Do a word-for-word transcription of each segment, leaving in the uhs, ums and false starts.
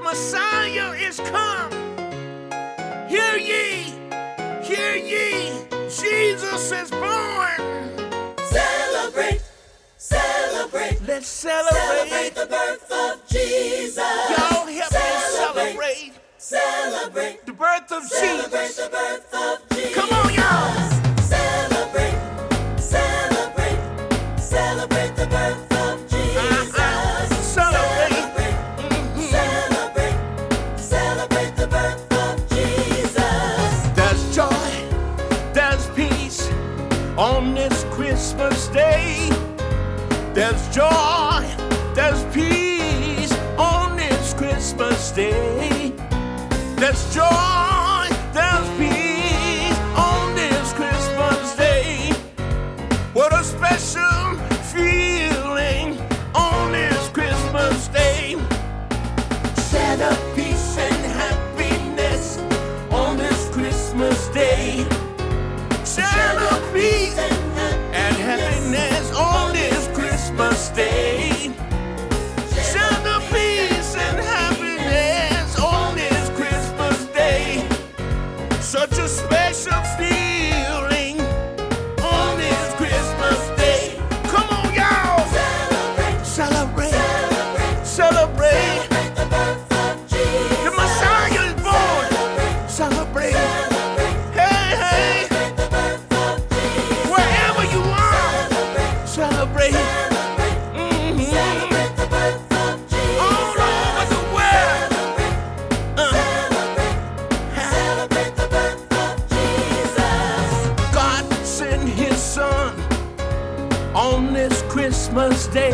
Messiah is come. Hear ye, hear ye, Jesus is born. Celebrate, celebrate. Let's celebrate. Celebrate the birth of Jesus. Y'all help me celebrate. Celebrate The birth of Celebrate Jesus. the birth of Jesus. Come on, y'all. Celebrate, celebrate, celebrate the birth of Jesus. Uh-uh. Celebrate. Celebrate, celebrate, celebrate the birth of Jesus. There's joy, there's peace on this Christmas day. There's joy, there's peace on this Christmas day. There's joy, there's peace on this Christmas day. What a special feeling on this Christmas day. Santa, peace and happiness on this Christmas day. Santa, peace and happiness on this Christmas day. Santa, peace and happiness on this Christmas day. Such a special feeling on this Christmas day. Come on, y'all. Celebrate, Celebrate, celebrate, celebrate. celebrate the birth of Jesus. The Messiah is born. Celebrate, Celebrate. celebrate, Hey, hey. celebrate the birth of Jesus. Wherever you are, Celebrate, celebrate. celebrate, Mhm. celebrate the birth of Jesus. All over the world. Celebrate, Uh, celebrate, celebrate the birth of Jesus. God sent his son on this Christmas day.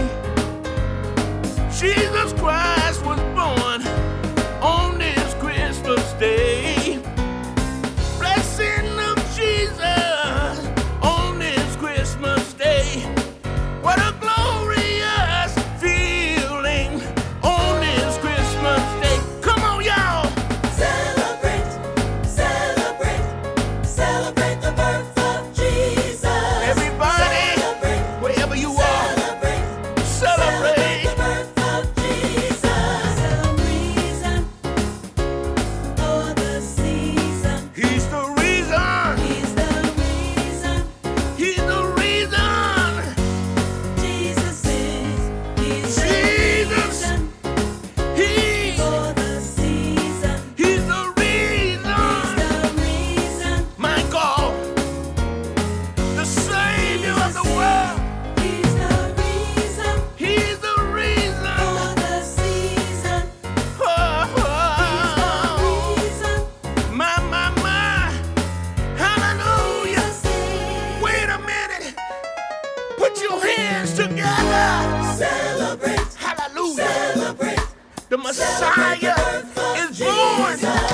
Jesus Christ was born on this Christmas day. Blessing of Jesus on this Christmas day. What a glorious feeling on this Christmas day. Come on, y'all. Celebrate, celebrate, celebrate the birth of Jesus. Everybody, Celebrate, wherever you are, celebrate, celebrate. the birth of Jesus. The reason for the season. He's the reason. He's the reason. He's the reason. Jesus is. He's the Jesus. reason He, for the season. he's the reason. He's the reason. My God, the Savior of the world. He's the reason He's the reason. for the season. Oh, oh, Reason. my, my, my. Hallelujah. Jesus is. Wait a minute. Put your hands together. Celebrate, Hallelujah. celebrate. The Messiah is born.